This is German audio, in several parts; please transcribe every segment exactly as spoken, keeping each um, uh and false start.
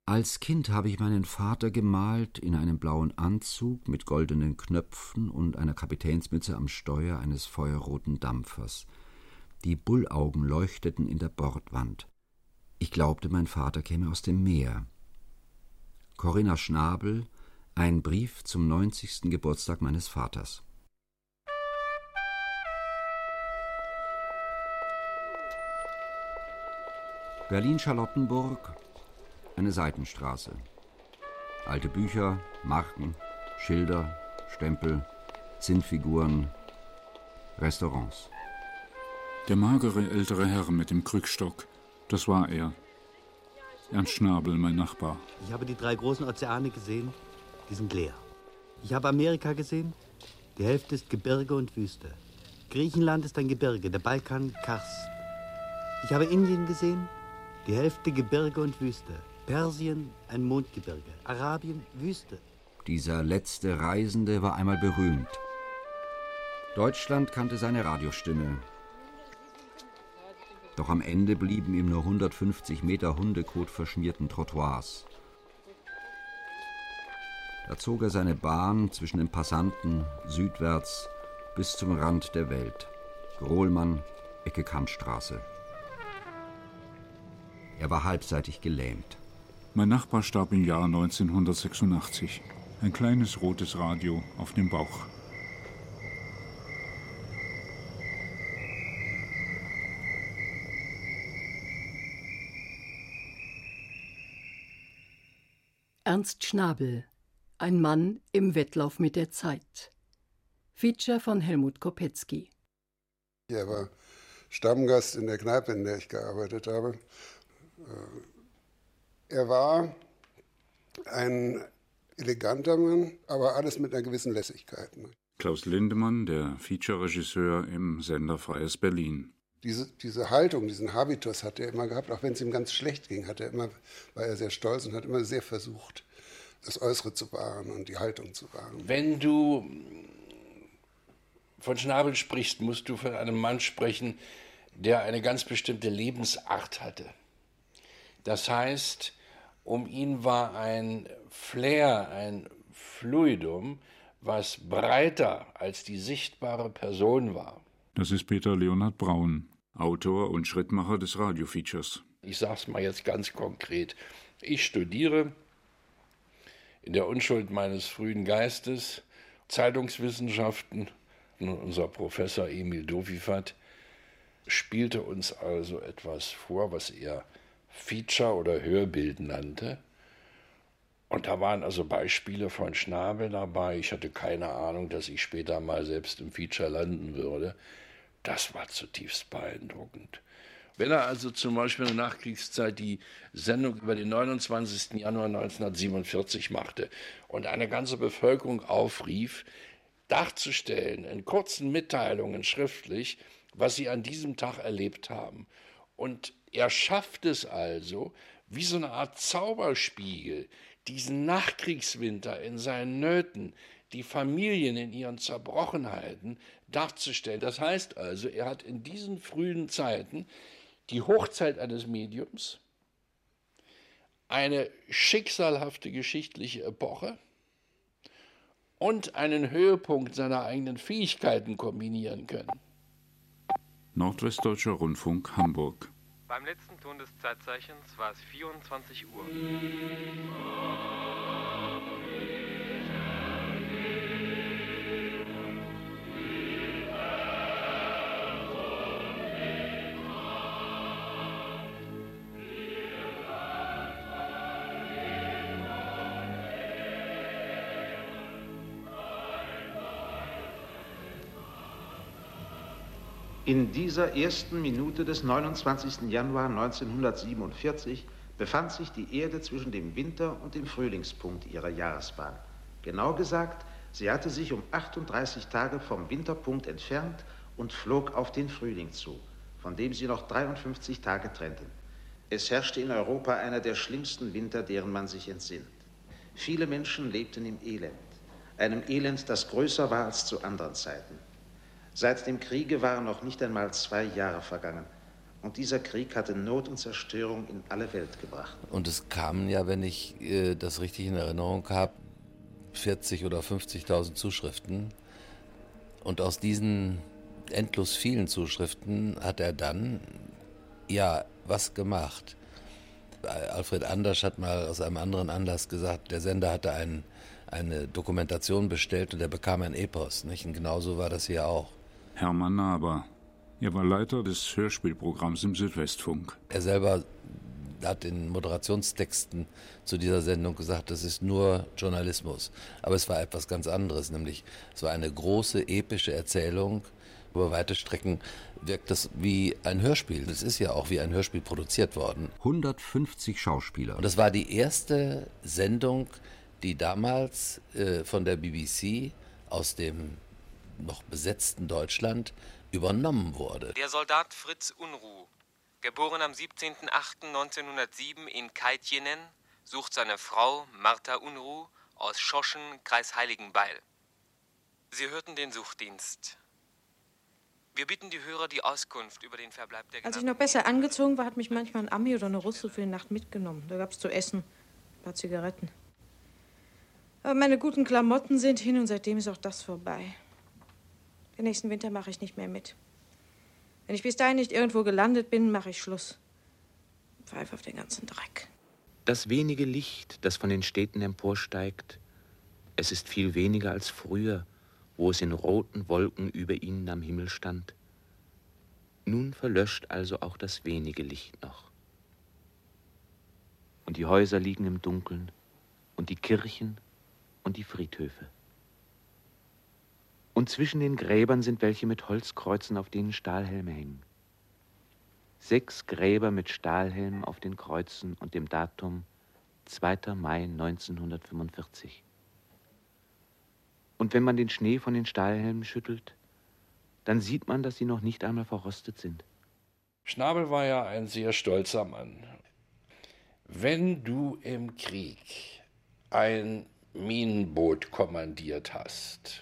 Als Kind habe ich meinen Vater gemalt in einem blauen Anzug mit goldenen Knöpfen und einer Kapitänsmütze am Steuer eines feuerroten Dampfers. Die Bullaugen leuchteten in der Bordwand. Ich glaubte, mein Vater käme aus dem Meer. Corinna Schnabel, ein Brief zum neunzigsten Geburtstag meines Vaters. Berlin-Charlottenburg, eine Seitenstraße. Alte Bücher, Marken, Schilder, Stempel, Zinnfiguren, Restaurants. Der magere ältere Herr mit dem Krückstock, das war er. Ernst Schnabel, mein Nachbar. Ich habe die drei großen Ozeane gesehen, die sind leer. Ich habe Amerika gesehen, die Hälfte ist Gebirge und Wüste. Griechenland ist ein Gebirge, der Balkan Karst. Ich habe Indien gesehen, die Hälfte Gebirge und Wüste. Persien ein Mondgebirge, Arabien Wüste. Dieser letzte Reisende war einmal berühmt. Deutschland kannte seine Radiostimme. Doch am Ende blieben ihm nur hundertfünfzig Meter Hundekot verschmierten Trottoirs. Da zog er seine Bahn zwischen den Passanten südwärts bis zum Rand der Welt. Grohlmann, Ecke Kantstraße. Er war halbseitig gelähmt. Mein Nachbar starb im Jahr neunzehnhundertsechsundachtzig. Ein kleines rotes Radio auf dem Bauch. Ernst Schnabel, ein Mann im Wettlauf mit der Zeit. Feature von Helmut Kopetzky. Er war Stammgast in der Kneipe, in der ich gearbeitet habe. Er war ein eleganter Mann, aber alles mit einer gewissen Lässigkeit. Klaus Lindemann, der Feature-Regisseur im Sender Freies Berlin. Diese, diese Haltung, diesen Habitus hat er immer gehabt, auch wenn es ihm ganz schlecht ging, hat er immer, war er sehr stolz und hat immer sehr versucht, das Äußere zu wahren und die Haltung zu wahren. Wenn du von Schnabel sprichst, musst du von einem Mann sprechen, der eine ganz bestimmte Lebensart hatte. Das heißt, um ihn war ein Flair, ein Fluidum, was breiter als die sichtbare Person war. Das ist Peter Leonhard Braun, Autor und Schrittmacher des Radiofeatures. Ich sage es mal jetzt ganz konkret. Ich studiere in der Unschuld meines frühen Geistes Zeitungswissenschaften. Und unser Professor Emil Dovifat spielte uns also etwas vor, was er Feature oder Hörbild nannte. Und da waren also Beispiele von Schnabel dabei. Ich hatte keine Ahnung, dass ich später mal selbst im Feature landen würde. Das war zutiefst beeindruckend. Wenn er also zum Beispiel in der Nachkriegszeit die Sendung über den neunundzwanzigsten Januar neunzehnhundertsiebenundvierzig machte und eine ganze Bevölkerung aufrief, darzustellen in kurzen Mitteilungen schriftlich, was sie an diesem Tag erlebt haben. Und er schafft es also, wie so eine Art Zauberspiegel, diesen Nachkriegswinter in seinen Nöten, die Familien in ihren Zerbrochenheiten darzustellen. Das heißt also, er hat in diesen frühen Zeiten die Hochzeit eines Mediums, eine schicksalhafte geschichtliche Epoche und einen Höhepunkt seiner eigenen Fähigkeiten kombinieren können. Nordwestdeutscher Rundfunk, Hamburg. Beim letzten Ton des Zeitzeichens war es vierundzwanzig Uhr. In dieser ersten Minute des neunundzwanzigsten Januar neunzehnhundertsiebenundvierzig befand sich die Erde zwischen dem Winter- und dem Frühlingspunkt ihrer Jahresbahn. Genau gesagt, sie hatte sich um achtunddreißig Tage vom Winterpunkt entfernt und flog auf den Frühling zu, von dem sie noch dreiundfünfzig Tage trennten. Es herrschte in Europa einer der schlimmsten Winter, deren man sich entsinnt. Viele Menschen lebten im Elend, einem Elend, das größer war als zu anderen Zeiten. Seit dem Kriege waren noch nicht einmal zwei Jahre vergangen, Und dieser Krieg hatte Not und Zerstörung in alle Welt gebracht. Und es kamen ja, wenn ich äh, das richtig in Erinnerung habe, vierzig oder fünfzigtausend Zuschriften. Und aus diesen endlos vielen Zuschriften hat er dann, ja, was gemacht. Alfred Andersch hat mal aus einem anderen Anlass gesagt, der Sender hatte ein, eine Dokumentation bestellt und er bekam ein Epos. Nicht? Und genauso war das hier auch. Hermann Naber. Er war Leiter des Hörspielprogramms im Südwestfunk. Er selber hat in Moderationstexten zu dieser Sendung gesagt, das ist nur Journalismus. Aber es war etwas ganz anderes, nämlich es war eine große, epische Erzählung. Über weite Strecken wirkt das wie ein Hörspiel. Das ist ja auch wie ein Hörspiel produziert worden. hundertfünfzig Schauspieler. Und das war die erste Sendung, die damals äh, von der B B C aus dem noch besetzten Deutschland übernommen wurde. Der Soldat Fritz Unruh, geboren am siebzehnten achten neunzehnhundertsieben in Keitjenen, sucht seine Frau Martha Unruh aus Schoschen, Kreis Heiligenbeil. Sie hörten den Suchdienst. Wir bitten die Hörer die Auskunft über den Verbleib der Als ich noch besser angezogen war, hat mich manchmal ein Ami oder eine Russe für die Nacht mitgenommen. Da gab's zu essen, ein paar Zigaretten. Aber meine guten Klamotten sind hin und seitdem ist auch das vorbei. Den nächsten Winter mache ich nicht mehr mit. Wenn ich bis dahin nicht irgendwo gelandet bin, mache ich Schluss. Pfeif auf den ganzen Dreck. Das wenige Licht, das von den Städten emporsteigt, es ist viel weniger als früher, wo es in roten Wolken über ihnen am Himmel stand. Nun verlöscht also auch das wenige Licht noch. Und die Häuser liegen im Dunkeln und die Kirchen und die Friedhöfe. Und zwischen den Gräbern sind welche mit Holzkreuzen, auf denen Stahlhelme hängen. Sechs Gräber mit Stahlhelmen auf den Kreuzen und dem Datum zweiter Mai neunzehnhundertfünfundvierzig. Und wenn man den Schnee von den Stahlhelmen schüttelt, dann sieht man, dass sie noch nicht einmal verrostet sind. Schnabel war ja ein sehr stolzer Mann. Wenn du im Krieg ein Minenboot kommandiert hast,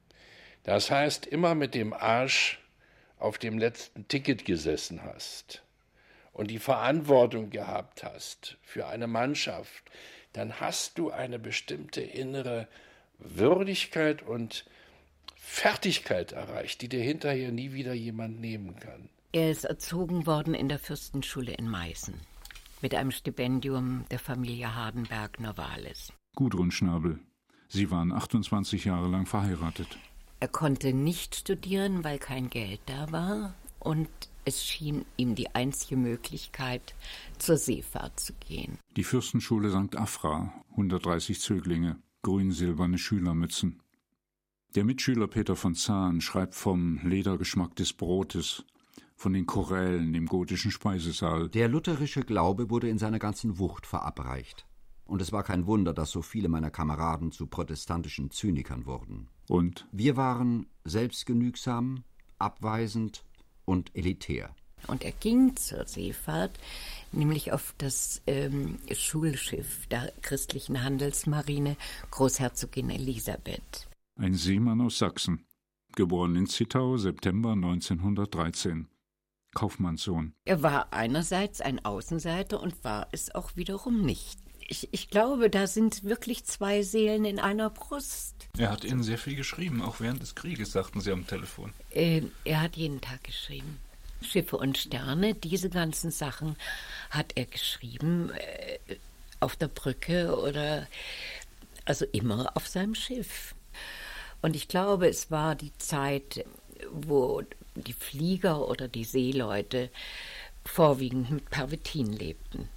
das heißt, immer mit dem Arsch auf dem letzten Ticket gesessen hast und die Verantwortung gehabt hast für eine Mannschaft, dann hast du eine bestimmte innere Würdigkeit und Fertigkeit erreicht, die dir hinterher nie wieder jemand nehmen kann. Er ist erzogen worden in der Fürstenschule in Meißen mit einem Stipendium der Familie Hardenberg-Novalis. Gudrun Schnabel. Sie waren achtundzwanzig Jahre lang verheiratet. Er konnte nicht studieren, weil kein Geld da war. Und es schien ihm die einzige Möglichkeit, zur Seefahrt zu gehen. Die Fürstenschule Sankt Afra, hundertdreißig Zöglinge, grün-silberne Schülermützen. Der Mitschüler Peter von Zahn schreibt vom Ledergeschmack des Brotes, von den Chorälen im gotischen Speisesaal. Der lutherische Glaube wurde in seiner ganzen Wucht verabreicht. Und es war kein Wunder, dass so viele meiner Kameraden zu protestantischen Zynikern wurden. Und? Wir waren selbstgenügsam, abweisend und elitär. Und er ging zur Seefahrt, nämlich auf das ähm, Schulschiff der christlichen Handelsmarine Großherzogin Elisabeth. Ein Seemann aus Sachsen, geboren in Zittau, September neunzehnhundertdreizehn. Kaufmannssohn. Er war einerseits ein Außenseiter und war es auch wiederum nicht. Ich, ich glaube, da sind wirklich zwei Seelen in einer Brust. Er hat Ihnen sehr viel geschrieben, auch während des Krieges, sagten Sie am Telefon. Äh, er hat jeden Tag geschrieben. Schiffe und Sterne, diese ganzen Sachen hat er geschrieben äh, auf der Brücke oder also immer auf seinem Schiff. Und ich glaube, es war die Zeit, wo die Flieger oder die Seeleute vorwiegend mit Pervitin lebten.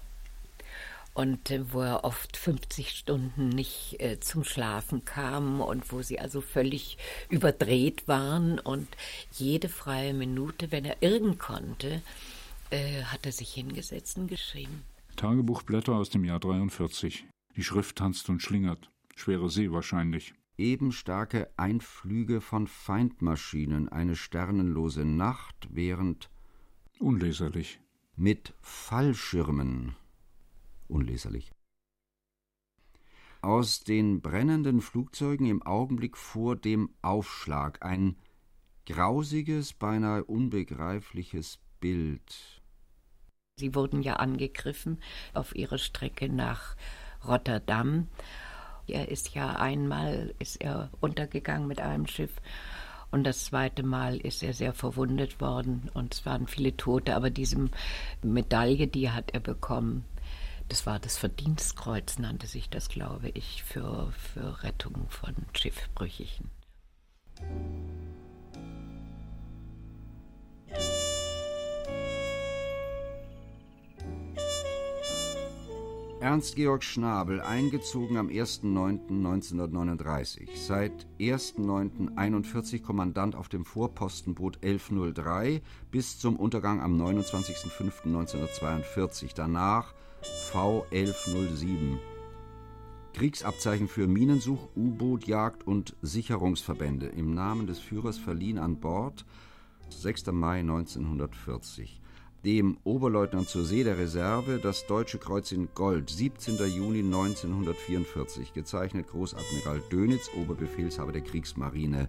Und äh, wo er oft fünfzig Stunden nicht äh, zum Schlafen kam und wo sie also völlig überdreht waren. Und jede freie Minute, wenn er irgend konnte, äh, hat er sich hingesetzt und geschrieben. Tagebuchblätter aus dem Jahr dreiundvierzig. Die Schrift tanzt und schlingert. Schwere See wahrscheinlich. Eben starke Einflüge von Feindmaschinen, eine sternenlose Nacht, während... Unleserlich. Mit Fallschirmen... Unleserlich. Aus den brennenden Flugzeugen im Augenblick vor dem Aufschlag ein grausiges, beinahe unbegreifliches Bild. Sie wurden ja angegriffen auf ihrer Strecke nach Rotterdam. Er ist ja einmal ist er untergegangen mit einem Schiff und das zweite Mal ist er sehr verwundet worden und es waren viele Tote, aber diese Medaille, die hat er bekommen, das war das Verdienstkreuz, nannte sich das, glaube ich, für, für Rettung von Schiffbrüchigen. Ernst Georg Schnabel, eingezogen am ersten neunten neunzehnhundertneununddreißig, seit ersten neunten einundvierzig Kommandant auf dem Vorpostenboot elf null drei bis zum Untergang am neunundzwanzigsten fünften neunzehnhundertzweiundvierzig, danach V elf null sieben. Kriegsabzeichen für Minensuch-, U-Boot-, Jagd- und Sicherungsverbände im Namen des Führers verliehen an Bord, sechster Mai neunzehnhundertvierzig. Dem Oberleutnant zur See der Reserve das Deutsche Kreuz in Gold, siebzehnter Juni neunzehnhundertvierundvierzig, gezeichnet Großadmiral Dönitz, Oberbefehlshaber der Kriegsmarine.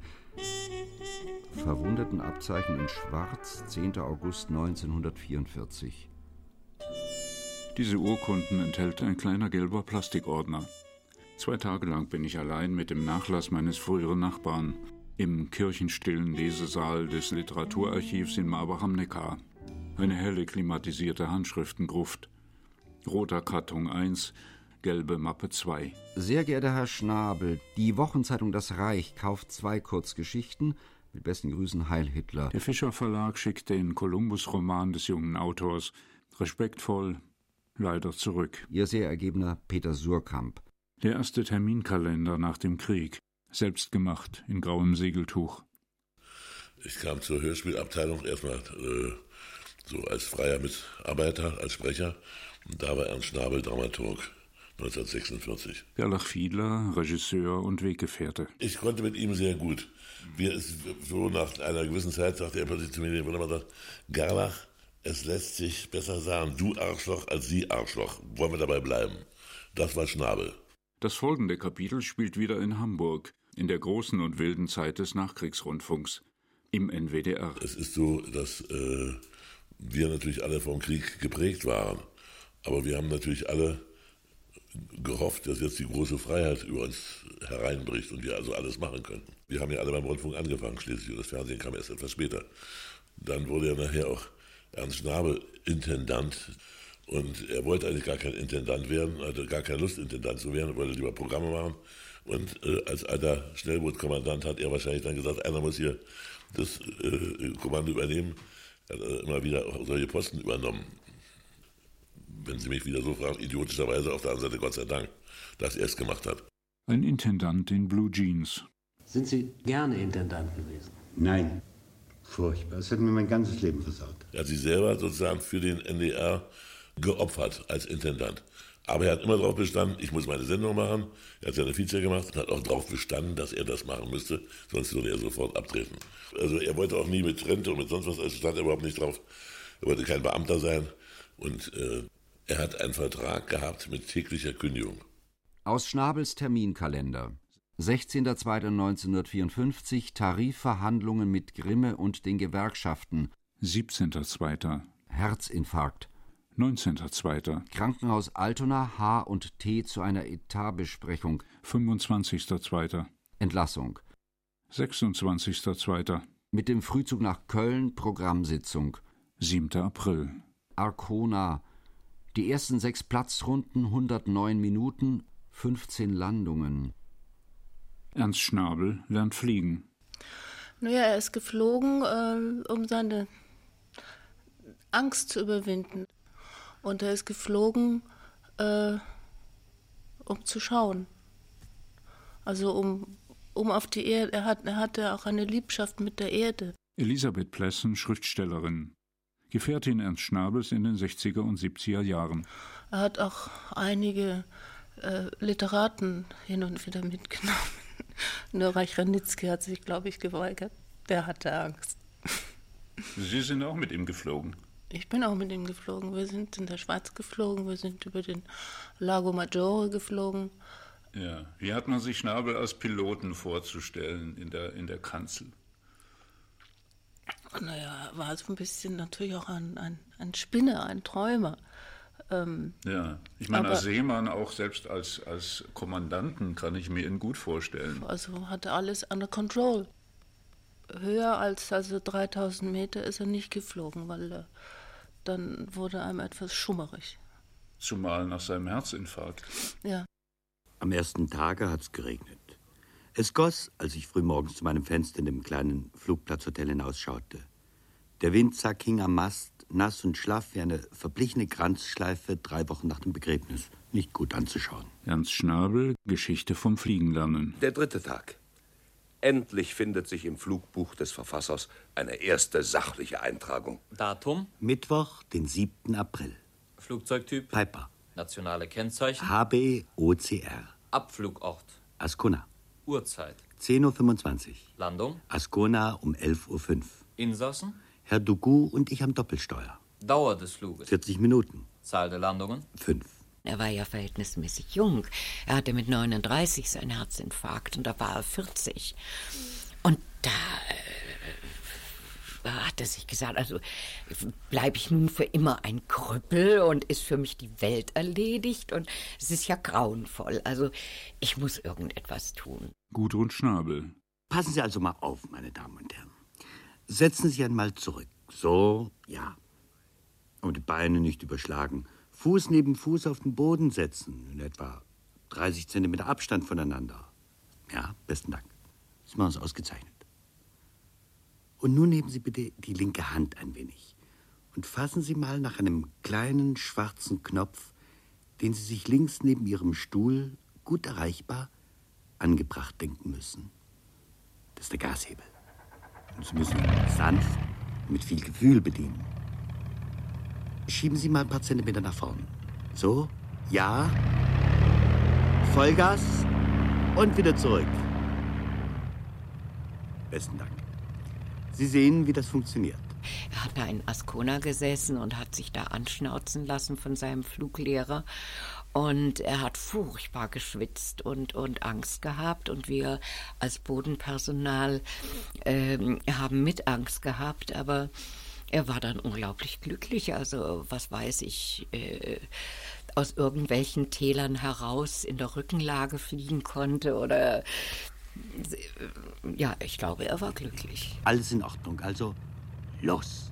Verwundetenabzeichen in Schwarz, zehnter August neunzehnhundertvierundvierzig. Diese Urkunden enthält ein kleiner gelber Plastikordner. Zwei Tage lang bin ich allein mit dem Nachlass meines früheren Nachbarn im kirchenstillen Lesesaal des Literaturarchivs in Marbach am Neckar. Eine helle klimatisierte Handschriftengruft. Roter Karton eins, gelbe Mappe zwei. Sehr geehrter Herr Schnabel, die Wochenzeitung Das Reich kauft zwei Kurzgeschichten. Mit besten Grüßen, Heil Hitler. Der Fischer Verlag schickt den Kolumbus-Roman des jungen Autors respektvoll, leider zurück. Ihr sehr ergebener Peter Surkamp. Der erste Terminkalender nach dem Krieg, selbst gemacht, in grauem Segeltuch. Ich kam zur Hörspielabteilung erstmal äh, so als freier Mitarbeiter, als Sprecher. Und da war Ernst Schnabel Dramaturg, neunzehnhundertsechsundvierzig. Gerlach Fiedler, Regisseur und Weggefährte. Ich konnte mit ihm sehr gut. Wir ist so nach einer gewissen Zeit, sagte er plötzlich zu mir, wo er sagt, Gerlach, es lässt sich besser sagen, du Arschloch als Sie Arschloch. Wollen wir dabei bleiben? Das war Schnabel. Das folgende Kapitel spielt wieder in Hamburg, in der großen und wilden Zeit des Nachkriegsrundfunks, im N W D R. Es ist so, dass äh, wir natürlich alle vom Krieg geprägt waren. Aber wir haben natürlich alle gehofft, dass jetzt die große Freiheit über uns hereinbricht und wir also alles machen könnten. Wir haben ja alle beim Rundfunk angefangen schließlich und das Fernsehen kam erst etwas später. Dann wurde ja nachher auch Ernst Schnabel Intendant und er wollte eigentlich gar kein Intendant werden, hatte gar keine Lust, Intendant zu werden, wollte lieber Programme machen. Und äh, als alter Schnellbootkommandant hat er wahrscheinlich dann gesagt, einer muss hier das äh, Kommando übernehmen. Er hat äh, immer wieder auch solche Posten übernommen. Wenn Sie mich wieder so fragen, idiotischerweise auf der anderen Seite Gott sei Dank, dass er es gemacht hat. Ein Intendant in Blue Jeans. Sind Sie gerne Intendant gewesen? Nein, furchtbar. Das hat mir mein ganzes Leben versaut. Er hat sich selber sozusagen für den N D R geopfert als Intendant. Aber er hat immer darauf bestanden, ich muss meine Sendung machen. Er hat seine Feature gemacht und hat auch darauf bestanden, dass er das machen müsste, sonst würde er sofort abtreten. Also er wollte auch nie mit Rente und mit sonst was, also stand er überhaupt nicht drauf. Er wollte kein Beamter sein und äh, er hat einen Vertrag gehabt mit täglicher Kündigung. Aus Schnabels Terminkalender. sechzehnter zweiter neunzehnhundertvierundfünfzig, Tarifverhandlungen mit Grimme und den Gewerkschaften. siebzehnter zweiter Herzinfarkt. neunzehnter zweiter Krankenhaus Altona, H und T zu einer Etatbesprechung. fünfundzwanzigster zweiter Entlassung. sechsundzwanzigster zweiter Mit dem Frühzug nach Köln, Programmsitzung. siebter April Arkona. Die ersten sechs Platzrunden, hundertneun Minuten, fünfzehn Landungen. Ernst Schnabel lernt fliegen. Naja, er ist geflogen, äh, um seine Angst zu überwinden. Und er ist geflogen, äh, um zu schauen. Also um, um auf die Erde. Er, hat, er hatte auch eine Liebschaft mit der Erde. Elisabeth Plessen, Schriftstellerin. Gefährtin Ernst Schnabels in den sechziger und siebziger Jahren. Er hat auch einige äh, Literaten hin und wieder mitgenommen. Nur Reich Ranitzky hat sich, glaube ich, geweigert. Der hatte Angst. Sie sind auch mit ihm geflogen? Ich bin auch mit ihm geflogen. Wir sind in der Schweiz geflogen, wir sind über den Lago Maggiore geflogen. Ja, wie hat man sich Schnabel als Piloten vorzustellen in der, in der Kanzel? Naja, er war so ein bisschen natürlich auch ein, ein, ein Spinner, ein Träumer. Ähm, ja, ich meine, als Seemann, auch selbst als, als Kommandanten, kann ich mir ihn gut vorstellen. Also hatte alles under control. Höher als also dreitausend Meter ist er nicht geflogen, weil er, dann wurde einem etwas schummerig. Zumal nach seinem Herzinfarkt. Ja. Am ersten Tage hat's geregnet. Es goss, als ich frühmorgens zu meinem Fenster in dem kleinen Flugplatzhotel hinausschaute. Der Windsack hing am Mast, nass und schlaff wie eine verblichene Kranzschleife drei Wochen nach dem Begräbnis. Nicht gut anzuschauen. Ernst Schnabel, Geschichte vom Fliegenlernen. Der dritte Tag. Endlich findet sich im Flugbuch des Verfassers eine erste sachliche Eintragung. Datum? Mittwoch, den siebten April. Flugzeugtyp? Piper. Nationale Kennzeichen? H B O C R. Abflugort? Ascona. Uhrzeit? zehn Uhr fünfundzwanzig. Landung? Ascona um elf Uhr fünf. Insassen? Herr Dugu und ich am Doppelsteuer. Dauer des Fluges? vierzig Minuten. Zahl der Landungen? Fünf. Er war ja verhältnismäßig jung. Er hatte mit neununddreißig seinen Herzinfarkt und da war er vierzig. Und da äh, hat er sich gesagt, also bleibe ich nun für immer ein Krüppel und ist für mich die Welt erledigt und es ist ja grauenvoll. Also ich muss irgendetwas tun. Gudrun Schnabel. Passen Sie also mal auf, meine Damen und Herren. Setzen Sie einmal zurück. So, ja. Und die Beine nicht überschlagen. Fuß neben Fuß auf den Boden setzen. In etwa dreißig Zentimeter Abstand voneinander. Ja, besten Dank. Das machen Sie ausgezeichnet. Und nun nehmen Sie bitte die linke Hand ein wenig. Und fassen Sie mal nach einem kleinen schwarzen Knopf, den Sie sich links neben Ihrem Stuhl, gut erreichbar, angebracht denken müssen. Das ist der Gashebel. Und Sie müssen ihn sanft und mit viel Gefühl bedienen. Schieben Sie mal ein paar Zentimeter nach vorn. So, ja. Vollgas und wieder zurück. Besten Dank. Sie sehen, wie das funktioniert. Er hat da in Ascona gesessen und hat sich da anschnauzen lassen von seinem Fluglehrer. Und er hat furchtbar geschwitzt und, und Angst gehabt. Und wir als Bodenpersonal äh, haben mit Angst gehabt. Aber er war dann unglaublich glücklich. Also, was weiß ich, äh, aus irgendwelchen Tälern heraus in der Rückenlage fliegen konnte. Oder, äh, ja, ich glaube, er war glücklich. Alles in Ordnung. Also, los.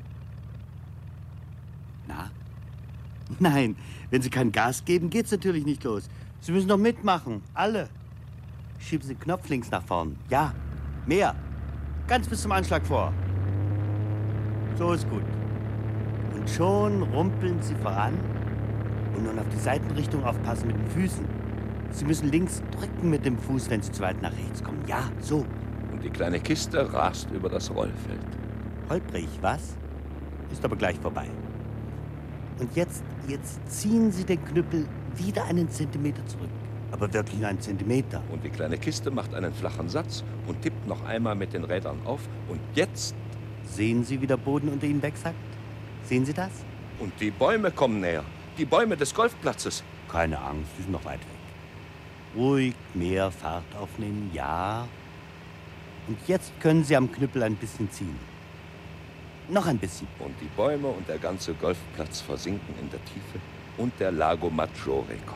Na? Nein, wenn Sie kein Gas geben, geht's natürlich nicht los. Sie müssen doch mitmachen, alle. Schieben Sie den Knopf links nach vorn. Ja, mehr. Ganz bis zum Anschlag vor. So ist gut. Und schon rumpeln Sie voran und nun auf die Seitenrichtung aufpassen mit den Füßen. Sie müssen links drücken mit dem Fuß, wenn Sie zu weit nach rechts kommen. Ja, so. Und die kleine Kiste rast über das Rollfeld. Holprig, was? Ist aber gleich vorbei. Und jetzt, jetzt ziehen Sie den Knüppel wieder einen Zentimeter zurück. Aber wirklich einen Zentimeter. Und die kleine Kiste macht einen flachen Satz und tippt noch einmal mit den Rädern auf. Und jetzt... Sehen Sie, wie der Boden unter Ihnen wegsackt? Sehen Sie das? Und die Bäume kommen näher. Die Bäume des Golfplatzes. Keine Angst, die sind noch weit weg. Ruhig mehr Fahrt aufnehmen, ja. Und jetzt können Sie am Knüppel ein bisschen ziehen. Noch ein bisschen. Und die Bäume und der ganze Golfplatz versinken in der Tiefe und der Lago Maggiore kommt.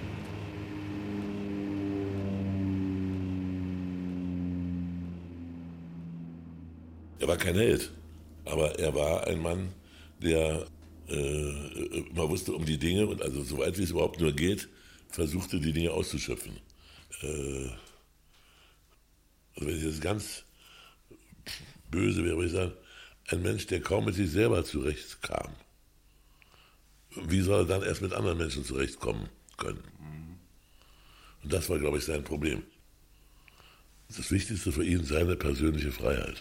Er war kein Held, aber er war ein Mann, der äh, man wusste um die Dinge und also soweit wie es überhaupt nur geht, versuchte die Dinge auszuschöpfen. Äh, also wenn ich jetzt ganz böse wäre, würde ich sagen, ein Mensch, der kaum mit sich selber zurechtkam. Wie soll er dann erst mit anderen Menschen zurechtkommen können? Und das war, glaube ich, sein Problem. Das Wichtigste für ihn, seine persönliche Freiheit.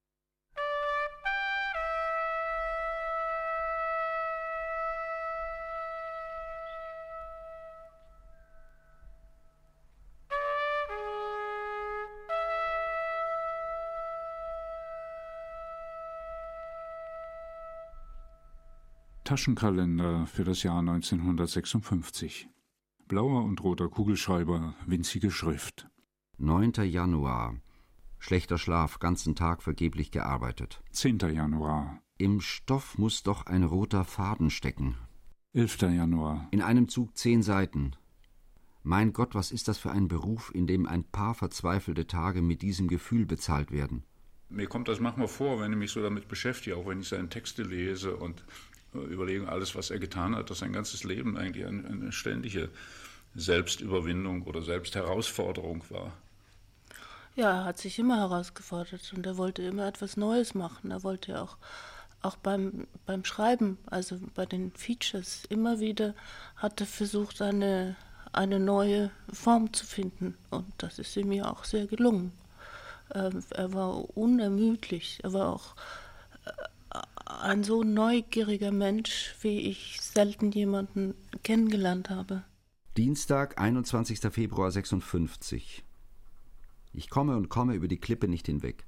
Taschenkalender für das Jahr neunzehnhundertsechsundfünfzig. Blauer und roter Kugelschreiber, winzige Schrift. neunter Januar. Schlechter Schlaf, ganzen Tag vergeblich gearbeitet. zehnter Januar. Im Stoff muss doch ein roter Faden stecken. elfter Januar. In einem Zug zehn Seiten. Mein Gott, was ist das für ein Beruf, in dem ein paar verzweifelte Tage mit diesem Gefühl bezahlt werden? Mir kommt das manchmal vor, wenn ich mich so damit beschäftige, auch wenn ich seine Texte lese und überlege, alles, was er getan hat, dass sein ganzes Leben eigentlich eine, eine ständige Selbstüberwindung oder Selbstherausforderung war. Ja, er hat sich immer herausgefordert und er wollte immer etwas Neues machen. Er wollte ja auch, auch beim, beim Schreiben, also bei den Features, immer wieder hat er versucht, eine, eine neue Form zu finden. Und das ist ihm ja auch sehr gelungen. Ähm, er war unermüdlich. Er war auch äh, ein so neugieriger Mensch, wie ich selten jemanden kennengelernt habe. Dienstag, einundzwanzigster Februar sechsundfünfzig. Ich komme und komme über die Klippe nicht hinweg.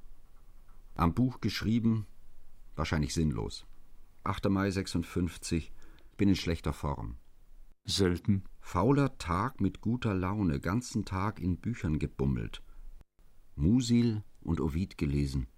Am Buch geschrieben, wahrscheinlich sinnlos. achter Mai sechsundfünfzig, bin in schlechter Form. Selten. Fauler Tag mit guter Laune, ganzen Tag in Büchern gebummelt. Musil und Ovid gelesen.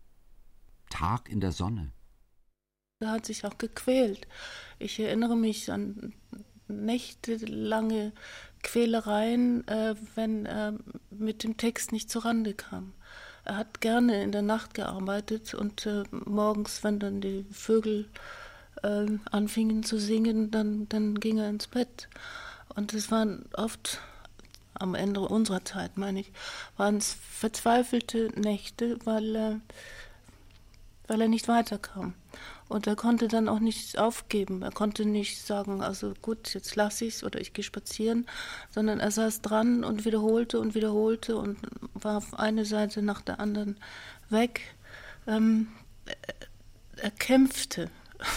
Tag in der Sonne. Er hat sich auch gequält. Ich erinnere mich an nächtelange Quälereien, äh, wenn er mit dem Text nicht zurande kam. Er hat gerne in der Nacht gearbeitet und äh, morgens, wenn dann die Vögel äh, anfingen zu singen, dann, dann ging er ins Bett. Und es waren oft, am Ende unserer Zeit, meine ich, waren es verzweifelte Nächte, weil, äh, weil er nicht weiterkam. Und er konnte dann auch nicht aufgeben. Er konnte nicht sagen, also gut, jetzt lasse ich es oder ich gehe spazieren, sondern er saß dran und wiederholte und wiederholte und war auf eine Seite nach der anderen weg. Ähm, er kämpfte.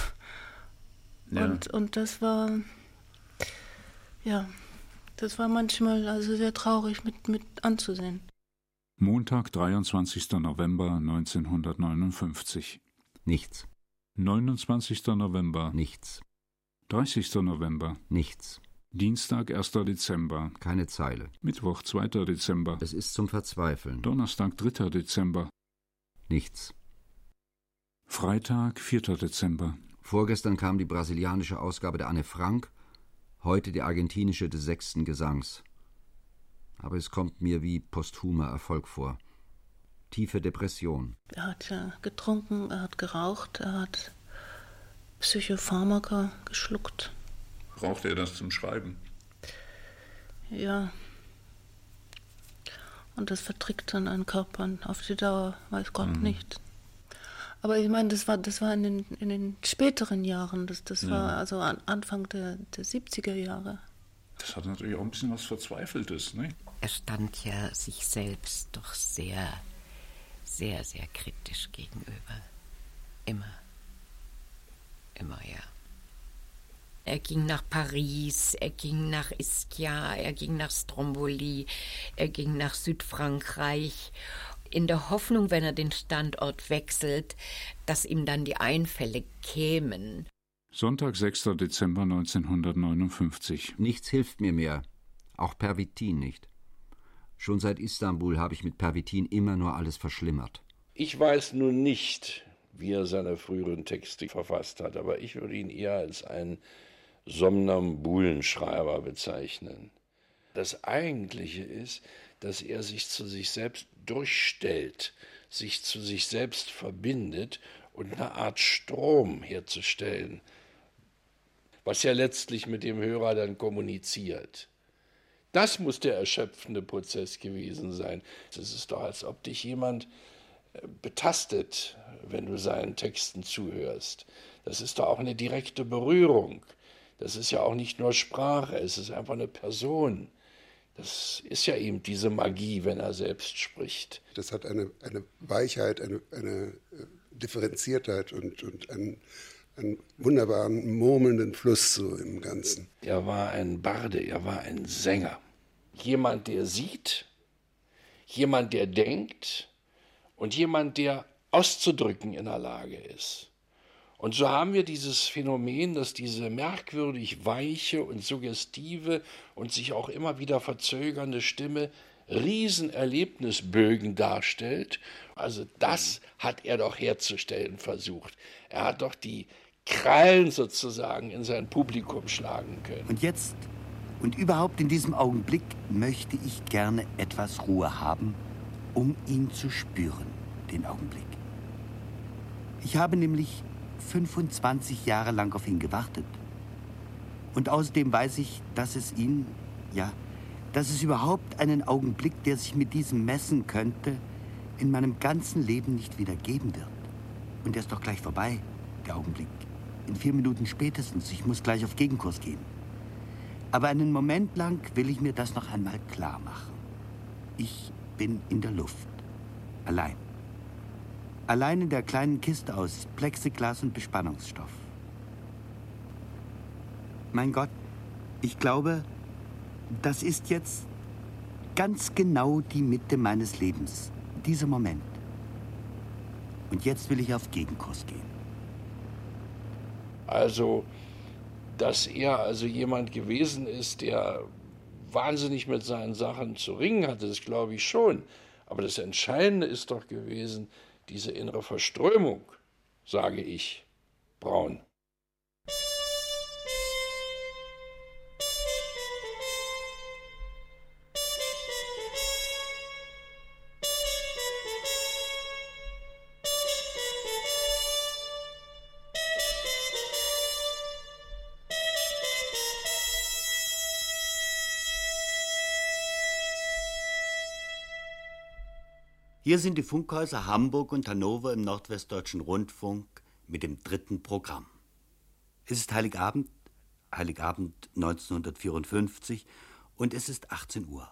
Ja. Und, und das war, ja, das war manchmal also sehr traurig mit, mit anzusehen. Montag, dreiundzwanzigster November neunzehnhundertneunundfünfzig. Nichts. neunundzwanzigster November. Nichts. dreißigster November. Nichts. Dienstag, erster Dezember. Keine Zeile. Mittwoch, zweiter Dezember. Es ist zum Verzweifeln. Donnerstag, dritter Dezember. Nichts. Freitag, vierter Dezember. Vorgestern kam die brasilianische Ausgabe der Anne Frank, heute die argentinische des sechsten Gesangs. Aber es kommt mir wie posthumer Erfolg vor. Tiefe Depression. Er hat ja getrunken, er hat geraucht, er hat Psychopharmaka geschluckt. Braucht er das zum Schreiben? Ja. Und das verträgt dann einen Körper auf die Dauer, weiß Gott mhm. nicht. Aber ich meine, das war, das war in den, in den späteren Jahren, das, das ja. war also an Anfang der, der siebziger Jahre. Das hat natürlich auch ein bisschen was Verzweifeltes, ne? Er stand ja sich selbst doch sehr, sehr, sehr kritisch gegenüber. Immer. Immer, ja. Er ging nach Paris, er ging nach Ischia, er ging nach Stromboli, er ging nach Südfrankreich, in der Hoffnung, wenn er den Standort wechselt, dass ihm dann die Einfälle kämen. Sonntag, sechster Dezember neunzehnhundertneunundfünfzig. Nichts hilft mir mehr, auch Pervitin nicht. Schon seit Istanbul habe ich mit Pervitin immer nur alles verschlimmert. Ich weiß nun nicht, wie er seine früheren Texte verfasst hat, aber ich würde ihn eher als einen Somnambulenschreiber bezeichnen. Das Eigentliche ist, dass er sich zu sich selbst durchstellt, sich zu sich selbst verbindet und eine Art Strom herzustellen, was ja letztlich mit dem Hörer dann kommuniziert. Das muss der erschöpfende Prozess gewesen sein. Es ist doch, als ob dich jemand betastet, wenn du seinen Texten zuhörst. Das ist doch auch eine direkte Berührung. Das ist ja auch nicht nur Sprache, es ist einfach eine Person. Das ist ja eben diese Magie, wenn er selbst spricht. Das hat eine, eine Weichheit, eine, eine Differenziertheit und, und einen, einen wunderbaren, murmelnden Fluss so im Ganzen. Er war ein Barde, er war ein Sänger. Jemand, der sieht, jemand, der denkt und jemand, der auszudrücken in der Lage ist. Und so haben wir dieses Phänomen, dass diese merkwürdig weiche und suggestive und sich auch immer wieder verzögernde Stimme Riesenerlebnisbögen darstellt. Also das hat er doch herzustellen versucht. Er hat doch die Krallen sozusagen in sein Publikum schlagen können. Und jetzt und überhaupt in diesem Augenblick möchte ich gerne etwas Ruhe haben, um ihn zu spüren, den Augenblick. Ich habe nämlich fünfundzwanzig Jahre lang auf ihn gewartet. Und außerdem weiß ich, dass es ihn, ja, dass es überhaupt einen Augenblick, der sich mit diesem messen könnte, in meinem ganzen Leben nicht wieder geben wird. Und der ist doch gleich vorbei, der Augenblick. In vier Minuten spätestens. Ich muss gleich auf Gegenkurs gehen. Aber einen Moment lang will ich mir das noch einmal klar machen. Ich bin in der Luft. Allein. Allein in der kleinen Kiste aus Plexiglas und Bespannungsstoff. Mein Gott, ich glaube, das ist jetzt ganz genau die Mitte meines Lebens. Dieser Moment. Und jetzt will ich auf Gegenkurs gehen. Also, dass er also jemand gewesen ist, der wahnsinnig mit seinen Sachen zu ringen hatte, das glaube ich schon. Aber das Entscheidende ist doch gewesen, diese innere Verströmung, sage ich, Braun. Hier sind die Funkhäuser Hamburg und Hannover im Nordwestdeutschen Rundfunk mit dem dritten Programm. Es ist Heiligabend, Heiligabend neunzehnhundertvierundfünfzig und es ist achtzehn Uhr.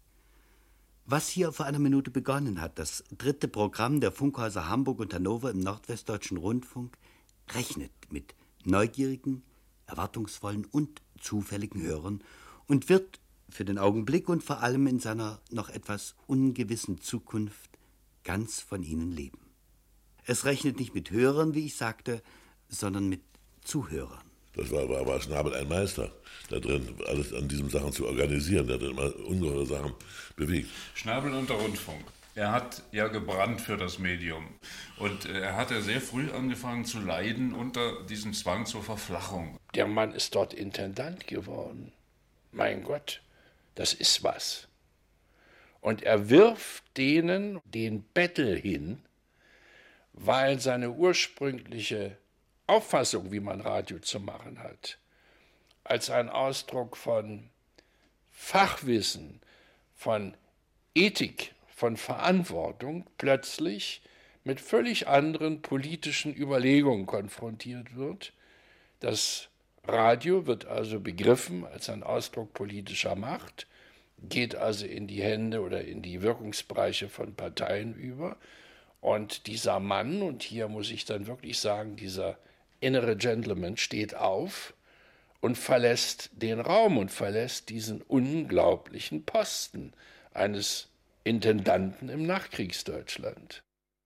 Was hier vor einer Minute begonnen hat, das dritte Programm der Funkhäuser Hamburg und Hannover im Nordwestdeutschen Rundfunk, rechnet mit neugierigen, erwartungsvollen und zufälligen Hörern und wird für den Augenblick und vor allem in seiner noch etwas ungewissen Zukunft ganz von ihnen leben. Es rechnet nicht mit Hörern, wie ich sagte, sondern mit Zuhörern. Das war, war, war Schnabel ein Meister, da drin alles an diesen Sachen zu organisieren. Der hat immer ungeheure Sachen bewegt. Schnabel und der Rundfunk. Er hat ja gebrannt für das Medium. Und er hat ja sehr früh angefangen zu leiden unter diesem Zwang zur Verflachung. Der Mann ist dort Intendant geworden. Mein Gott, das ist was. Und er wirft denen den Bettel hin, weil seine ursprüngliche Auffassung, wie man Radio zu machen hat, als ein Ausdruck von Fachwissen, von Ethik, von Verantwortung plötzlich mit völlig anderen politischen Überlegungen konfrontiert wird. Das Radio wird also begriffen als ein Ausdruck politischer Macht, geht also in die Hände oder in die Wirkungsbereiche von Parteien über. Und dieser Mann, und hier muss ich dann wirklich sagen, dieser innere Gentleman steht auf und verlässt den Raum und verlässt diesen unglaublichen Posten eines Intendanten im Nachkriegsdeutschland.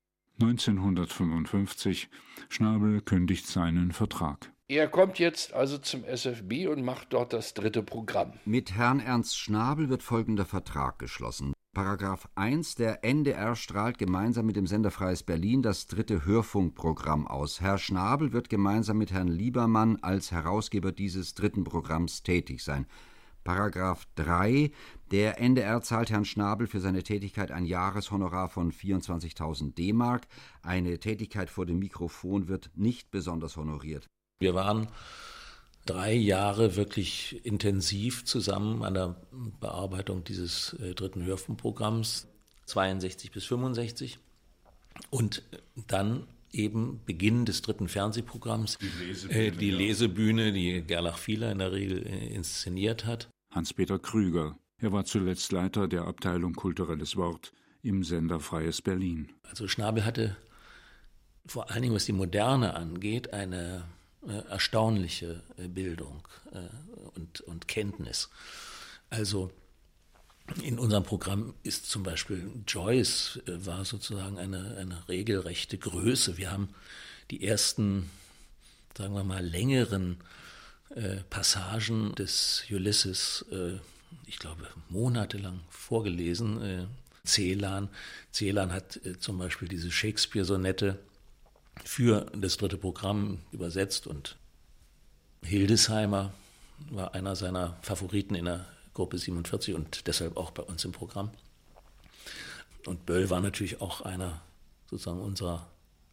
neunzehnhundertfünfundfünfzig, Schnabel kündigt seinen Vertrag. Er kommt jetzt also zum S F B und macht dort das dritte Programm. Mit Herrn Ernst Schnabel wird folgender Vertrag geschlossen. Paragraph eins. Der N D R strahlt gemeinsam mit dem Sender Freies Berlin das dritte Hörfunkprogramm aus. Herr Schnabel wird gemeinsam mit Herrn Liebermann als Herausgeber dieses dritten Programms tätig sein. Paragraph drei. Der N D R zahlt Herrn Schnabel für seine Tätigkeit ein Jahreshonorar von vierundzwanzigtausend D-Mark. Eine Tätigkeit vor dem Mikrofon wird nicht besonders honoriert. Wir waren drei Jahre wirklich intensiv zusammen an der Bearbeitung dieses äh, dritten Hörfunkprogramms, zweiundsechzig bis fünfundsechzig. Und dann eben Beginn des dritten Fernsehprogramms, die Lesebühne, äh, die, ja. Lesebühne, die Gerlach Fieler in der Regel äh, inszeniert hat. Hans-Peter Krüger. Er war zuletzt Leiter der Abteilung Kulturelles Wort im Sender Freies Berlin. Also Schnabel hatte vor allen Dingen, was die Moderne angeht, eine äh, erstaunliche äh, Bildung äh, und, und Kenntnis. Also in unserem Programm ist zum Beispiel Joyce äh, war sozusagen eine, eine regelrechte Größe. Wir haben die ersten, sagen wir mal, längeren äh, Passagen des Ulysses äh, ich glaube, monatelang vorgelesen. Äh, Celan. Celan hat äh, zum Beispiel diese Shakespeare-Sonette für das dritte Programm übersetzt und Hildesheimer war einer seiner Favoriten in der Gruppe siebenundvierzig und deshalb auch bei uns im Programm. Und Böll war natürlich auch einer sozusagen unserer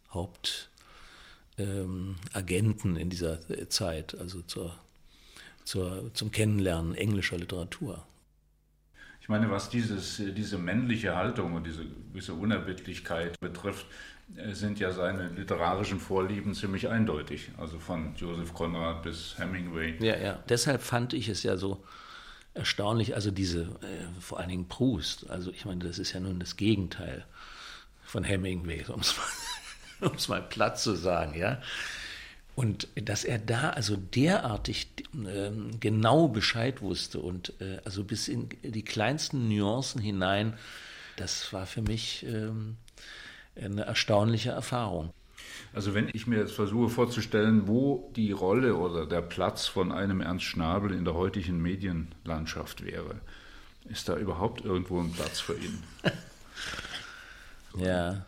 Hauptagenten ähm, in dieser Zeit, also zur, zur, zum Kennenlernen englischer Literatur. Ich meine, was dieses, diese männliche Haltung und diese gewisse Unerbittlichkeit betrifft, sind ja seine literarischen Vorlieben ziemlich eindeutig. Also von Joseph Conrad bis Hemingway. Ja, ja. Deshalb fand ich es ja so erstaunlich, also diese, äh, vor allen Dingen Proust. Also ich meine, das ist ja nun das Gegenteil von Hemingway, um es mal, um es mal platt zu sagen, ja. Und dass er da also derartig äh, genau Bescheid wusste und äh, also bis in die kleinsten Nuancen hinein, das war für mich äh, eine erstaunliche Erfahrung. Also wenn ich mir jetzt versuche vorzustellen, wo die Rolle oder der Platz von einem Ernst Schnabel in der heutigen Medienlandschaft wäre, ist da überhaupt irgendwo ein Platz für ihn? Ja.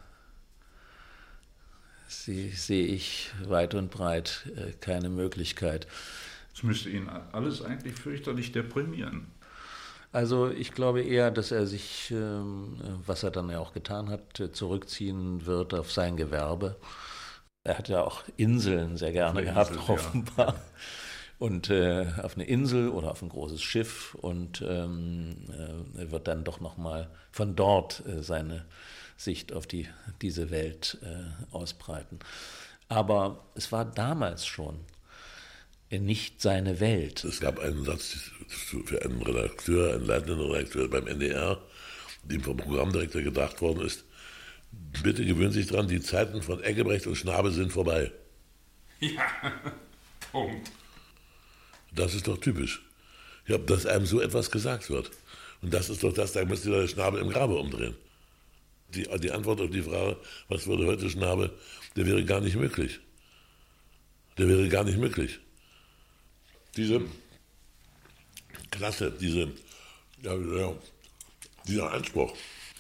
Sie, sehe ich weit und breit äh, keine Möglichkeit. Das müsste ihn alles eigentlich fürchterlich deprimieren. Also ich glaube eher, dass er sich, ähm, was er dann ja auch getan hat, zurückziehen wird auf sein Gewerbe. Er hat ja auch Inseln sehr gerne Insel, gehabt, ja. offenbar. Und äh, auf eine Insel oder auf ein großes Schiff und ähm, äh, er wird dann doch nochmal von dort äh, seine Sicht auf die, diese Welt äh, ausbreiten. Aber es war damals schon nicht seine Welt. Es gab einen Satz für einen Redakteur, einen leitenden Redakteur beim N D R, dem vom Programmdirektor gedacht worden ist, bitte gewöhnen Sie sich dran, die Zeiten von Eggebrecht und Schnabel sind vorbei. Ja, Punkt. Das ist doch typisch. Ja, dass einem so etwas gesagt wird. Und das ist doch das, da müsste der Schnabel im Grabe umdrehen. Die, die Antwort auf die Frage, was würde heute Schnabel, der wäre gar nicht möglich. Der wäre gar nicht möglich. Diese Klasse, diese, ja, ja, dieser Anspruch,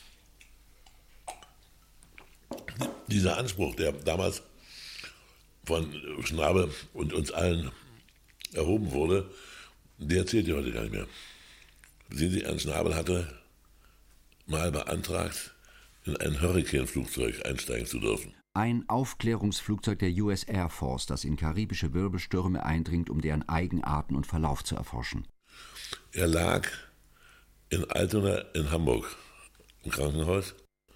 dieser Anspruch, der damals von Schnabel und uns allen erhoben wurde, der zählt ja heute gar nicht mehr. Sehen Sie, Ernst Schnabel hatte mal beantragt, in ein Hurricane-Flugzeug einsteigen zu dürfen. Ein Aufklärungsflugzeug der U S Air Force, das in karibische Wirbelstürme eindringt, um deren Eigenarten und Verlauf zu erforschen. Er lag in Altona in Hamburg im Krankenhaus.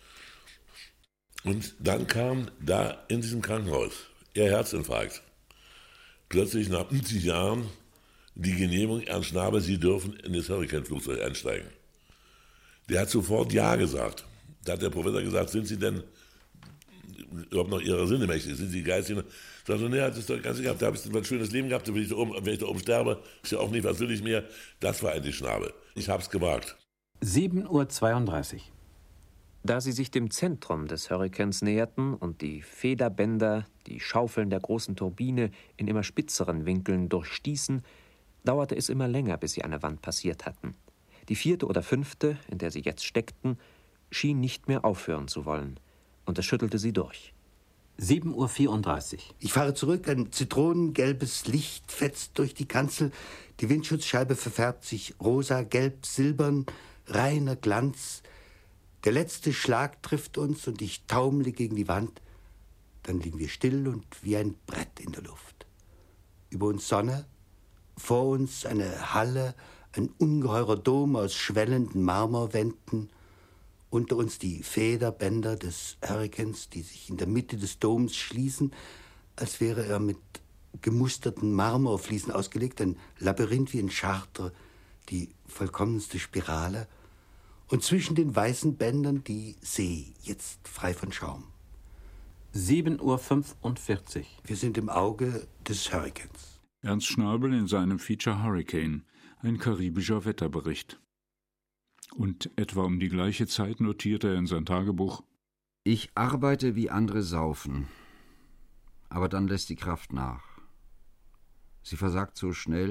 Und dann kam da in diesem Krankenhaus, ihr Herzinfarkt, plötzlich nach fünfzig Jahren die Genehmigung, Ernst Schnabel, Sie dürfen in das Hurricane-Flugzeug einsteigen. Der hat sofort Ja gesagt. Da hat der Professor gesagt, sind Sie denn überhaupt noch Ihrer Sinne mächtig? Sind Sie geistig? Sagt er, nee, das ist doch ganz egal, da habe ich ein schönes Leben gehabt, wenn ich da oben, wenn ich da oben sterbe, ist ja auch nicht, was will ich mehr. Das war eigentlich Schnabel. Ich habe es gewagt. sieben Uhr zweiunddreißig. Da sie sich dem Zentrum des Hurrikans näherten und die Federbänder, die Schaufeln der großen Turbine in immer spitzeren Winkeln durchstießen, dauerte es immer länger, bis sie eine Wand passiert hatten. Die vierte oder fünfte, in der sie jetzt steckten, schien nicht mehr aufhören zu wollen, und es schüttelte sie durch. sieben Uhr vierunddreißig. Ich fahre zurück, ein zitronengelbes Licht fetzt durch die Kanzel, die Windschutzscheibe verfärbt sich rosa, gelb, silbern, reiner Glanz. Der letzte Schlag trifft uns und ich taumle gegen die Wand. Dann liegen wir still und wie ein Brett in der Luft. Über uns Sonne, vor uns eine Halle, ein ungeheurer Dom aus schwellenden Marmorwänden, unter uns die Federbänder des Hurrikans, die sich in der Mitte des Doms schließen, als wäre er mit gemusterten Marmorfliesen ausgelegt, ein Labyrinth wie in Chartres, die vollkommenste Spirale, und zwischen den weißen Bändern die See, jetzt frei von Schaum. sieben Uhr fünfundvierzig. Wir sind im Auge des Hurrikans. Ernst Schnabel in seinem Feature Hurricane, ein karibischer Wetterbericht. Und etwa um die gleiche Zeit notierte er in sein Tagebuch: Ich arbeite, wie andere saufen, aber dann lässt die Kraft nach. Sie versagt so schnell,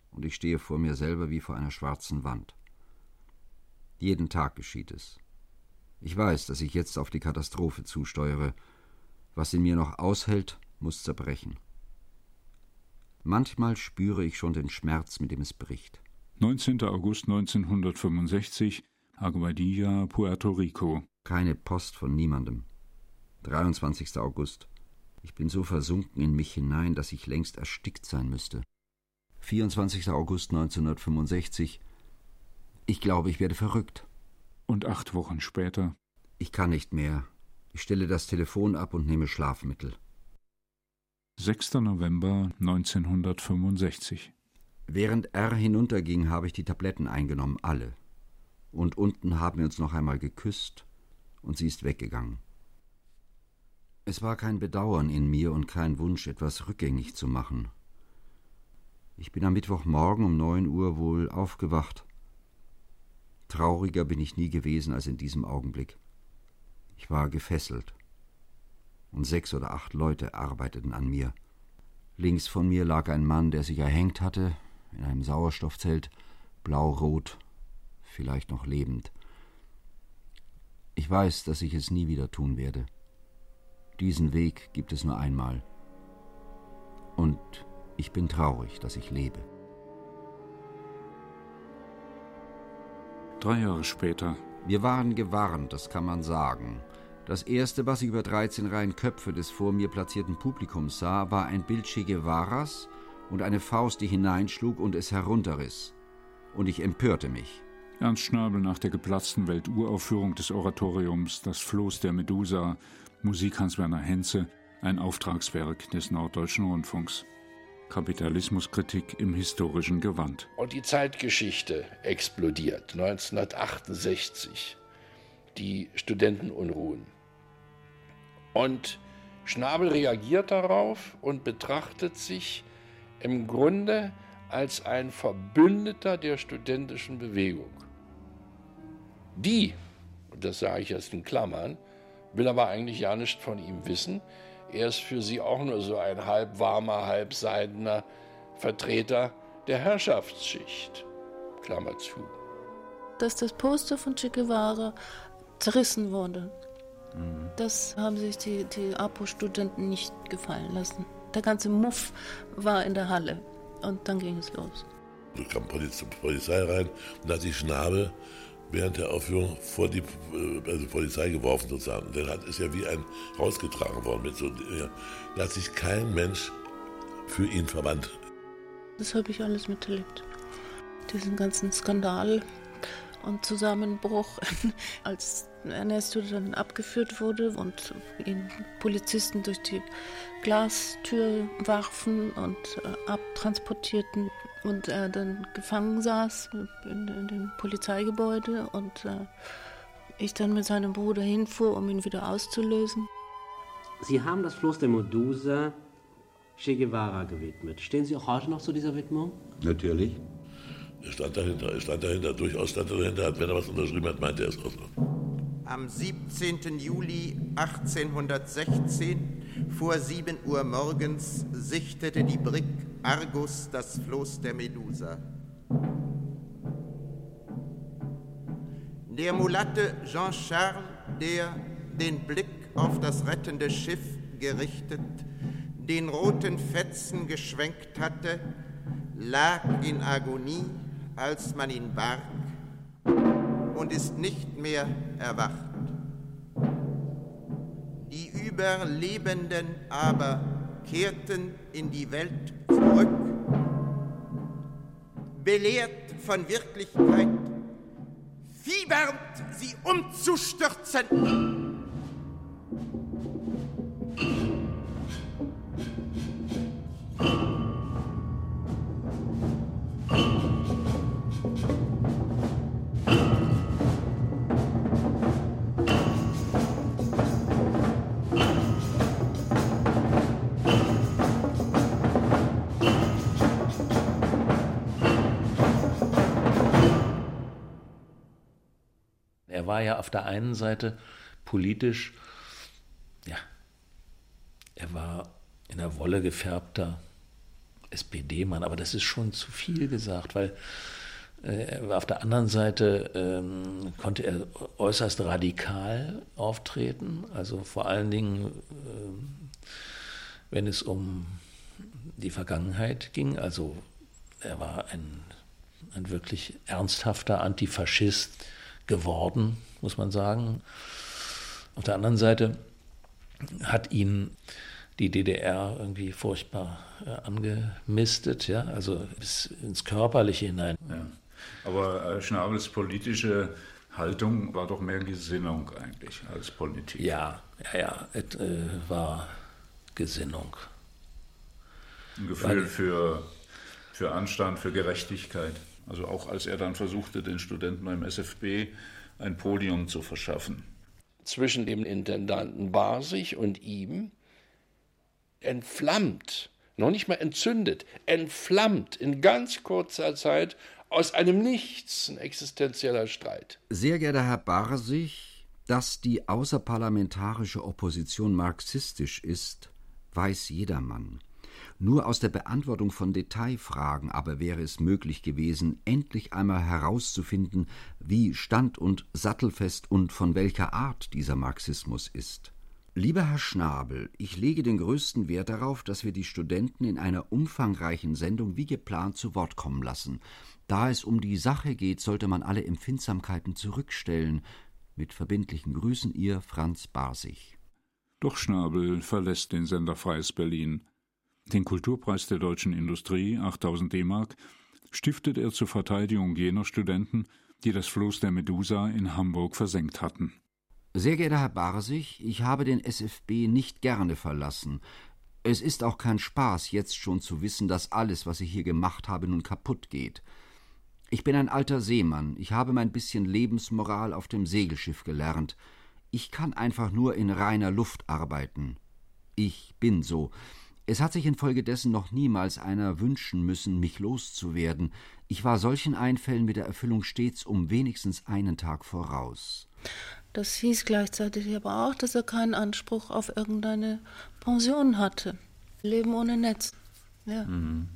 und ich stehe vor mir selber wie vor einer schwarzen Wand. Jeden Tag geschieht es. Ich weiß, dass ich jetzt auf die Katastrophe zusteuere. Was in mir noch aushält, muss zerbrechen. Manchmal spüre ich schon den Schmerz, mit dem es bricht. neunzehnter August neunzehnhundertfünfundsechzig, Aguadilla, Puerto Rico. Keine Post von niemandem. dreiundzwanzigster August. Ich bin so versunken in mich hinein, dass ich längst erstickt sein müsste. vierundzwanzigster August neunzehnhundertfünfundsechzig. Ich glaube, ich werde verrückt. Und acht Wochen später? Ich kann nicht mehr. Ich stelle das Telefon ab und nehme Schlafmittel. sechster November neunzehnhundertfünfundsechzig. Während R hinunterging, habe ich die Tabletten eingenommen, alle. Und unten haben wir uns noch einmal geküsst, und sie ist weggegangen. Es war kein Bedauern in mir und kein Wunsch, etwas rückgängig zu machen. Ich bin am Mittwochmorgen um neun Uhr wohl aufgewacht. Trauriger bin ich nie gewesen als in diesem Augenblick. Ich war gefesselt. Und sechs oder acht Leute arbeiteten an mir. Links von mir lag ein Mann, der sich erhängt hatte, in einem Sauerstoffzelt, blau-rot, vielleicht noch lebend. Ich weiß, dass ich es nie wieder tun werde. Diesen Weg gibt es nur einmal. Und ich bin traurig, dass ich lebe. Drei Jahre später. Wir waren gewarnt, das kann man sagen. Das Erste, was ich über dreizehn Reihen Köpfe des vor mir platzierten Publikums sah, war ein Bild Che Guevaras und eine Faust, die hineinschlug und es herunterriss. Und ich empörte mich. Ernst Schnabel nach der geplatzten Welturaufführung des Oratoriums Das Floß der Medusa, Musik Hans-Werner Henze, ein Auftragswerk des Norddeutschen Rundfunks. Kapitalismuskritik im historischen Gewand. Und die Zeitgeschichte explodiert. neunzehnhundertachtundsechzig. Die Studentenunruhen. Und Schnabel reagiert darauf und betrachtet sich im Grunde als ein Verbündeter der studentischen Bewegung. Die, und das sage ich jetzt in Klammern, will aber eigentlich ja nicht von ihm wissen. Er ist für sie auch nur so ein halb warmer, halb seidener Vertreter der Herrschaftsschicht. Klammer zu. Dass das Poster von Che Guevara zerrissen wurde, mhm. das haben sich die, die A P O-Studenten nicht gefallen lassen. Der ganze Muff war in der Halle und dann ging es los. Da kam die Polizei rein und hat die Schnabel während der Aufführung vor die also Polizei geworfen sozusagen. Dann hat, ist ja wie ein rausgetragen worden. Mit so, ja, da hat sich kein Mensch für ihn verwandt. Das habe ich alles miterlebt. Diesen ganzen Skandal und Zusammenbruch, als Ernesto dann abgeführt wurde und ihn Polizisten durch die Glastür warfen und äh, abtransportierten und er dann gefangen saß in, in dem Polizeigebäude und äh, ich dann mit seinem Bruder hinfuhr, um ihn wieder auszulösen. Sie haben das Floß der Medusa Che Guevara gewidmet. Stehen Sie auch heute noch zu dieser Widmung? Natürlich. Er stand dahinter, er stand dahinter, durchaus stand er dahinter. Wenn er was unterschrieben hat, meinte er es auch noch. Am siebzehnten Juli achtzehnhundertsechzehn vor sieben Uhr morgens sichtete die Brig Argus das Floß der Medusa. Der Mulatte Jean Charles, der den Blick auf das rettende Schiff gerichtet, den roten Fetzen geschwenkt hatte, lag in Agonie, als man ihn barg, und ist nicht mehr erwacht. Die Überlebenden aber kehrten in die Welt zurück, belehrt von Wirklichkeit, fiebernd sie umzustürzen. Er war ja auf der einen Seite politisch, ja, er war in der Wolle gefärbter S P D-Mann, aber das ist schon zu viel gesagt, weil äh, auf der anderen Seite ähm, konnte er äußerst radikal auftreten, also vor allen Dingen, äh, wenn es um die Vergangenheit ging, also er war ein, ein wirklich ernsthafter Antifaschist geworden, muss man sagen. Auf der anderen Seite hat ihn die D D R irgendwie furchtbar äh, angemistet, ja, also bis ins Körperliche hinein. Ja. Aber äh, Schnabels politische Haltung war doch mehr Gesinnung eigentlich als Politik. Ja, ja, ja, es äh, war Gesinnung. Ein Gefühl für, für Anstand, für Gerechtigkeit. Also auch als er dann versuchte, den Studenten beim S F B ein Podium zu verschaffen. Zwischen dem Intendanten Barsig und ihm entflammt, noch nicht mal entzündet, entflammt in ganz kurzer Zeit aus einem Nichts ein existenzieller Streit. Sehr geehrter Herr Barsig, dass die außerparlamentarische Opposition marxistisch ist, weiß jedermann. Nur aus der Beantwortung von Detailfragen aber wäre es möglich gewesen, endlich einmal herauszufinden, wie stand- und sattelfest und von welcher Art dieser Marxismus ist. Lieber Herr Schnabel, ich lege den größten Wert darauf, dass wir die Studenten in einer umfangreichen Sendung wie geplant zu Wort kommen lassen. Da es um die Sache geht, sollte man alle Empfindsamkeiten zurückstellen. Mit verbindlichen Grüßen, Ihr Franz Barsig. Doch Schnabel verlässt den Sender Freies Berlin. Den Kulturpreis der deutschen Industrie, achttausend D-Mark, stiftet er zur Verteidigung jener Studenten, die das Floß der Medusa in Hamburg versenkt hatten. Sehr geehrter Herr Barsig, ich habe den S F B nicht gerne verlassen. Es ist auch kein Spaß, jetzt schon zu wissen, dass alles, was ich hier gemacht habe, nun kaputt geht. Ich bin ein alter Seemann, ich habe mein bisschen Lebensmoral auf dem Segelschiff gelernt. Ich kann einfach nur in reiner Luft arbeiten. Ich bin so. Es hat sich infolgedessen noch niemals einer wünschen müssen, mich loszuwerden. Ich war solchen Einfällen mit der Erfüllung stets um wenigstens einen Tag voraus. Das hieß gleichzeitig aber auch, dass er keinen Anspruch auf irgendeine Pension hatte. Leben ohne Netz. Ja. Mhm.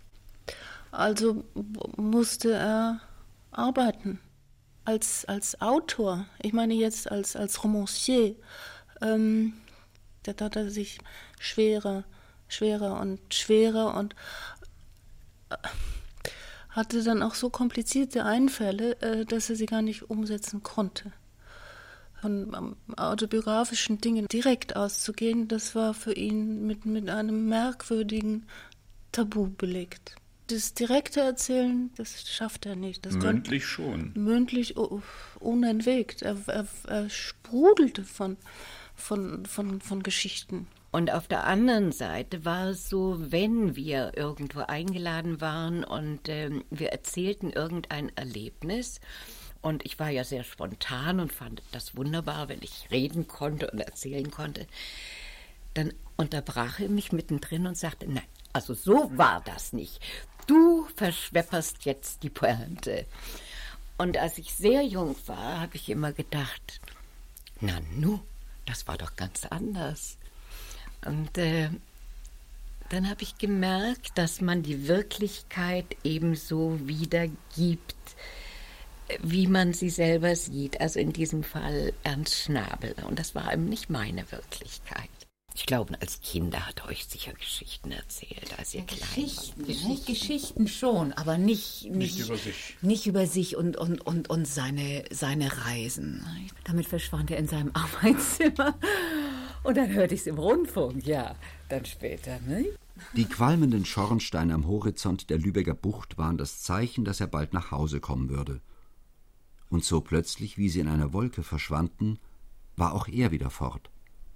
Also musste er arbeiten. Als, als Autor, ich meine jetzt als, als Romancier, ähm, da hat er sich schwerer, schwerer und schwerer und äh, hatte dann auch so komplizierte Einfälle, äh, dass er sie gar nicht umsetzen konnte. Von ähm, autobiografischen Dingen direkt auszugehen, das war für ihn mit, mit einem merkwürdigen Tabu belegt. Das direkte Erzählen, das schafft er nicht. Das mündlich schon. Mündlich oh, unentwegt. Er, er, er sprudelte von, von, von, von Geschichten. Und auf der anderen Seite war es so, wenn wir irgendwo eingeladen waren und ähm, wir erzählten irgendein Erlebnis, und ich war ja sehr spontan und fand das wunderbar, wenn ich reden konnte und erzählen konnte, dann unterbrach er mich mittendrin und sagte, nein, also so war das nicht. Du verschwepperst jetzt die Pointe. Und als ich sehr jung war, habe ich immer gedacht, na nu, das war doch ganz anders. Und äh, dann habe ich gemerkt, dass man die Wirklichkeit ebenso wiedergibt, wie man sie selber sieht. Also in diesem Fall Ernst Schnabel. Und das war eben nicht meine Wirklichkeit. Ich glaube, als Kinder hat er euch sicher Geschichten erzählt, als ihr ja, klein Geschichten, wart. Geschichten. Geschichten schon, aber nicht, nicht, nicht über sich. Nicht über sich und, und, und, und seine, seine Reisen. Damit verschwand er in seinem Arbeitszimmer. Und dann hörte ich es im Rundfunk, ja, dann später, ne? Die qualmenden Schornsteine am Horizont der Lübecker Bucht waren das Zeichen, dass er bald nach Hause kommen würde. Und so plötzlich, wie sie in einer Wolke verschwanden, war auch er wieder fort.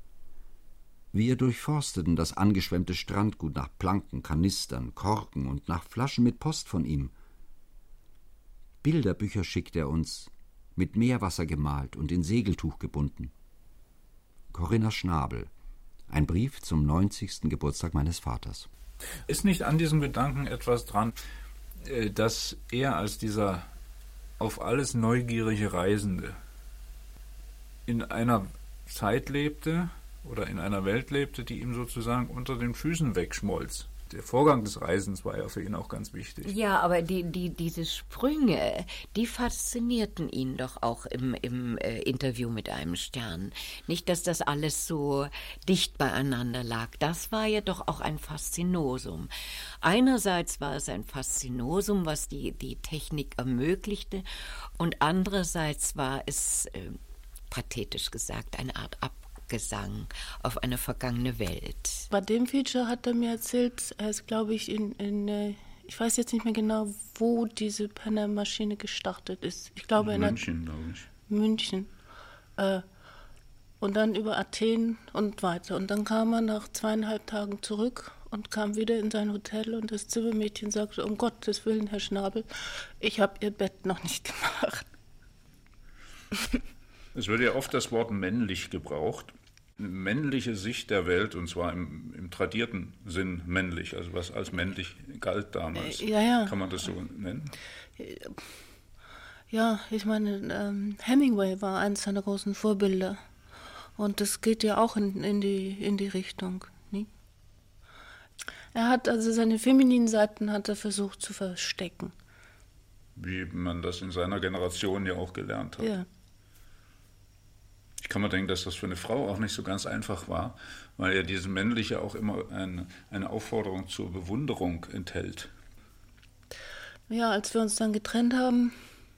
Wir durchforsteten das angeschwemmte Strandgut nach Planken, Kanistern, Korken und nach Flaschen mit Post von ihm. Bilderbücher schickte er uns, mit Meerwasser gemalt und in Segeltuch gebunden. Corinna Schnabel, ein Brief zum neunzigsten Geburtstag meines Vaters. Ist nicht an diesem Gedanken etwas dran, dass er als dieser auf alles neugierige Reisende in einer Zeit lebte oder in einer Welt lebte, die ihm sozusagen unter den Füßen wegschmolz? Der Vorgang des Reisens war ja für ihn auch ganz wichtig. Ja, aber die, die, diese Sprünge, die faszinierten ihn doch auch im, im äh, Interview mit einem Stern. Nicht, dass das alles so dicht beieinander lag. Das war ja doch auch ein Faszinosum. Einerseits war es ein Faszinosum, was die, die Technik ermöglichte, und andererseits war es, äh, pathetisch gesagt, eine Art Ab Gesang auf eine vergangene Welt. Bei dem Feature hat er mir erzählt, er ist, glaube ich, in, in, ich weiß jetzt nicht mehr genau, wo diese Penner-Maschine gestartet ist. Ich glaube in München, glaube ich. München. Äh, und dann über Athen und weiter. Und dann kam er nach zweieinhalb Tagen zurück und kam wieder in sein Hotel, und das Zimmermädchen sagte, um Gottes Willen, Herr Schnabel, ich habe Ihr Bett noch nicht gemacht. Es wird ja oft das Wort männlich gebraucht. Eine männliche Sicht der Welt, und zwar im, im tradierten Sinn männlich, also was als männlich galt damals. Ja, ja. Kann man das so nennen? Ja, ich meine, ähm, Hemingway war eines seiner großen Vorbilder. Und das geht ja auch in, in, die, in die Richtung. Nie? Er hat also seine femininen Seiten hat er versucht zu verstecken. Wie man das in seiner Generation ja auch gelernt hat. Ja. Ich kann mir denken, dass das für eine Frau auch nicht so ganz einfach war, weil ja diese männliche auch immer eine, eine Aufforderung zur Bewunderung enthält. Ja, als wir uns dann getrennt haben,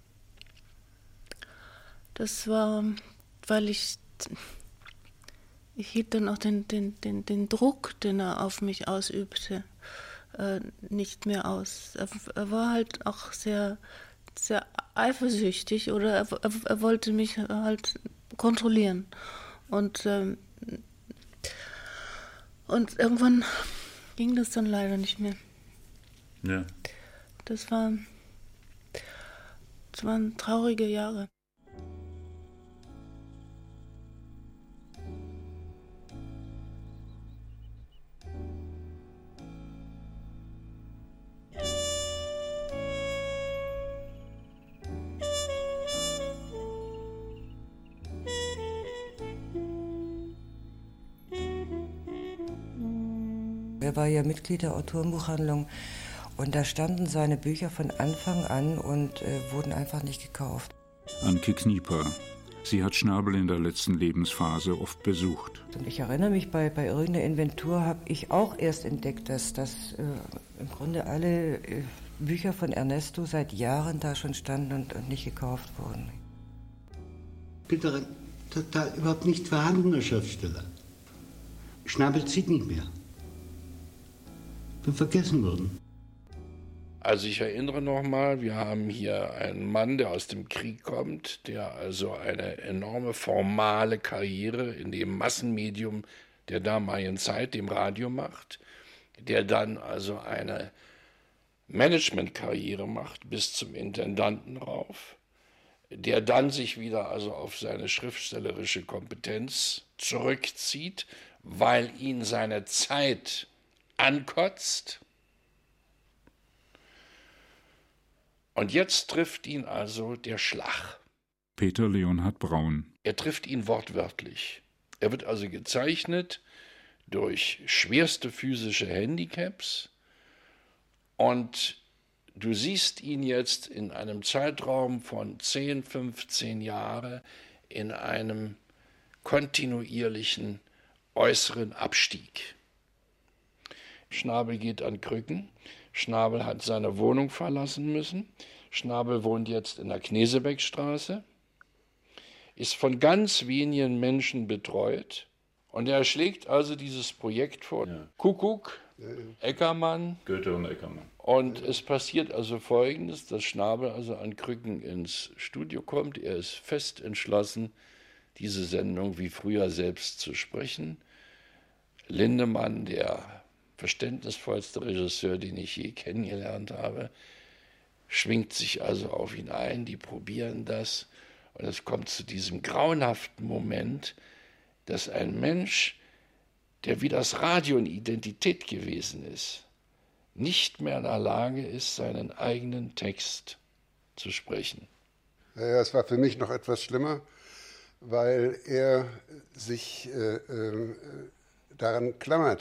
das war, weil ich, ich hielt dann auch den, den, den, den Druck, den er auf mich ausübte, äh, nicht mehr aus. Er, er war halt auch sehr, sehr eifersüchtig, oder er, er, er wollte mich halt kontrollieren. Und, ähm, und irgendwann ging das dann leider nicht mehr. Ja. Das war, das waren traurige Jahre. Er war ja Mitglied der Autorenbuchhandlung, und da standen seine Bücher von Anfang an und äh, wurden einfach nicht gekauft. Anke Knieper. Sie hat Schnabel in der letzten Lebensphase oft besucht. Und ich erinnere mich, bei, bei irgendeiner Inventur habe ich auch erst entdeckt, dass, dass äh, im Grunde alle äh, Bücher von Ernesto seit Jahren da schon standen und, und nicht gekauft wurden. Ich bin daran total überhaupt nicht vorhandener Schriftsteller. Schnabel zieht nicht mehr. Bin vergessen worden. Also ich erinnere nochmal, wir haben hier einen Mann, der aus dem Krieg kommt, der also eine enorme formale Karriere in dem Massenmedium der damaligen Zeit, dem Radio, macht, der dann also eine Managementkarriere macht bis zum Intendanten rauf, der dann sich wieder also auf seine schriftstellerische Kompetenz zurückzieht, weil ihn seine Zeit ankotzt. Und jetzt trifft ihn also der Schlag. Peter Leonhard Braun. Er trifft ihn wortwörtlich. Er wird also gezeichnet durch schwerste physische Handicaps, und du siehst ihn jetzt in einem Zeitraum von zehn, fünfzehn Jahren in einem kontinuierlichen äußeren Abstieg. Schnabel geht an Krücken. Schnabel hat seine Wohnung verlassen müssen. Schnabel wohnt jetzt in der Knesebeckstraße, ist von ganz wenigen Menschen betreut, und er schlägt also dieses Projekt vor. Ja. Kuckuck, ja, ja. Eckermann. Goethe und Eckermann. Und es passiert also Folgendes, dass Schnabel also an Krücken ins Studio kommt. Er ist fest entschlossen, diese Sendung wie früher selbst zu sprechen. Lindemann, der verständnisvollste Regisseur, den ich je kennengelernt habe, schwingt sich also auf ihn ein, die probieren das, und es kommt zu diesem grauenhaften Moment, dass ein Mensch, der wie das Radio eine Identität gewesen ist, nicht mehr in der Lage ist, seinen eigenen Text zu sprechen. Ja, es war für mich noch etwas schlimmer, weil er sich äh, äh, daran klammerte.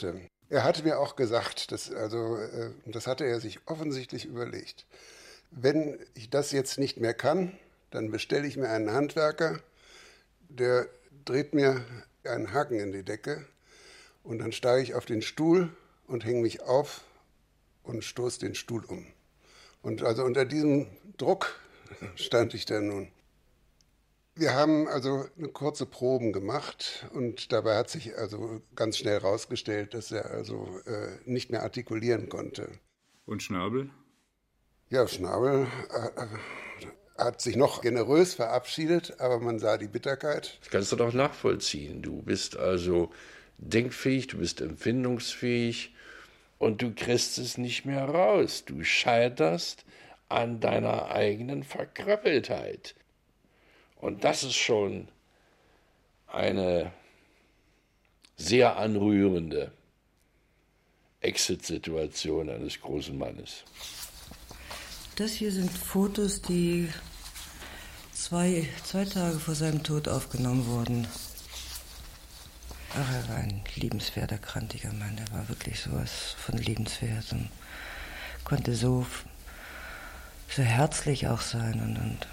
Er hatte mir auch gesagt, dass, also, das hatte er sich offensichtlich überlegt. Wenn ich das jetzt nicht mehr kann, dann bestelle ich mir einen Handwerker, der dreht mir einen Haken in die Decke und dann steige ich auf den Stuhl und hänge mich auf und stoße den Stuhl um. Und also unter diesem Druck stand ich da nun. Wir haben also eine kurze Proben gemacht und dabei hat sich also ganz schnell herausgestellt, dass er also äh, nicht mehr artikulieren konnte. Und Schnabel? Ja, Schnabel äh, hat sich noch generös verabschiedet, aber man sah die Bitterkeit. Das kannst du doch nachvollziehen. Du bist also denkfähig, du bist empfindungsfähig und du kriegst es nicht mehr raus. Du scheiterst an deiner eigenen Verkröppeltheit. Und das ist schon eine sehr anrührende Exit-Situation eines großen Mannes. Das hier sind Fotos, die zwei, zwei Tage vor seinem Tod aufgenommen wurden. Ach, er war ein liebenswerter, krantiger Mann. Er war wirklich sowas von liebenswert und konnte so, so herzlich auch sein. Und, und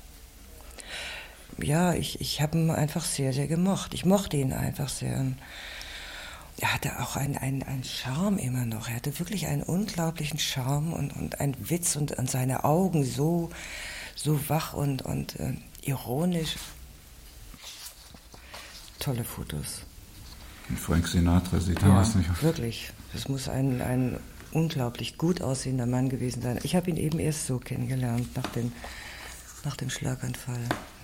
ja, ich, ich habe ihn einfach sehr, sehr gemocht. Ich mochte ihn einfach sehr. Und er hatte auch einen, einen, einen Charme immer noch. Er hatte wirklich einen unglaublichen Charme und, und einen Witz und, und seine Augen so, so wach und, und äh, ironisch. Tolle Fotos. Und Frank Sinatra sieht damals ja, nicht aus. Wirklich. Das muss ein, ein unglaublich gut aussehender Mann gewesen sein. Ich habe ihn eben erst so kennengelernt, nach dem, nach dem Schlaganfall.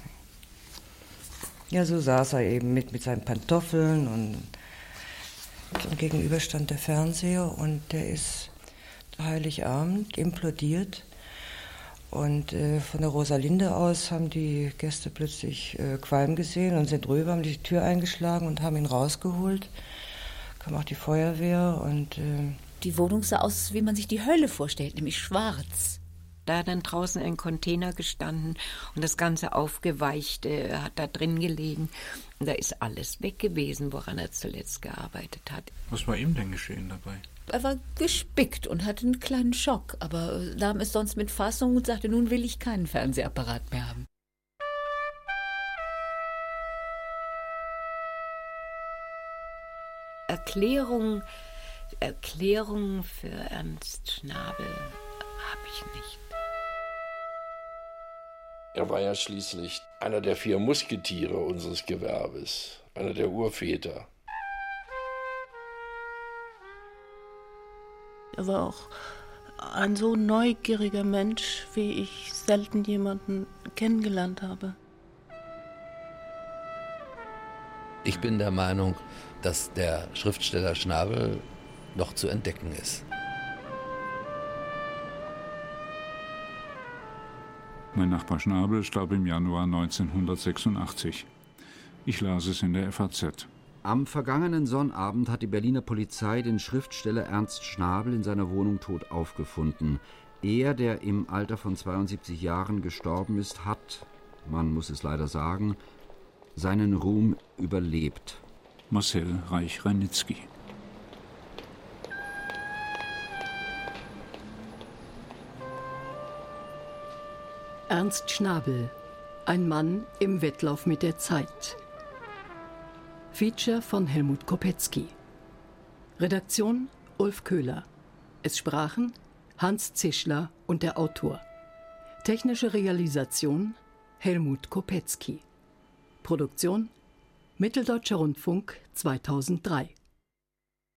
Ja, so saß er eben mit, mit seinen Pantoffeln und, und gegenüber stand der Fernseher und der ist Heiligabend implodiert. Und äh, von der Rosalinde aus haben die Gäste plötzlich äh, Qualm gesehen und sind rüber, haben die Tür eingeschlagen und haben ihn rausgeholt. Kam auch die Feuerwehr und... Äh die Wohnung sah aus, wie man sich die Hölle vorstellt, nämlich schwarz. Da hat dann draußen ein Container gestanden und das ganze Aufgeweichte hat da drin gelegen. Und da ist alles weg gewesen, woran er zuletzt gearbeitet hat. Was war ihm denn geschehen dabei? Er war gespickt und hatte einen kleinen Schock, aber nahm es sonst mit Fassung und sagte, nun will ich keinen Fernsehapparat mehr haben. Erklärung, Erklärung für Ernst Schnabel habe ich nicht. Er war ja schließlich einer der vier Musketiere unseres Gewerbes, einer der Urväter. Er war auch ein so neugieriger Mensch, wie ich selten jemanden kennengelernt habe. Ich bin der Meinung, dass der Schriftsteller Schnabel noch zu entdecken ist. Mein Nachbar Schnabel starb im Januar neunzehnhundertsechsundachtzig. Ich las es in der F A Z. Am vergangenen Sonnabend hat die Berliner Polizei den Schriftsteller Ernst Schnabel in seiner Wohnung tot aufgefunden. Er, der im Alter von zweiundsiebzig Jahren gestorben ist, hat, man muss es leider sagen, seinen Ruhm überlebt. Marcel Reich-Ranitzky. Ernst Schnabel, ein Mann im Wettlauf mit der Zeit. Feature von Helmut Kopetzky. Redaktion Ulf Köhler. Es sprachen Hans Zischler und der Autor. Technische Realisation Helmut Kopetzky. Produktion Mitteldeutscher Rundfunk zweitausenddrei.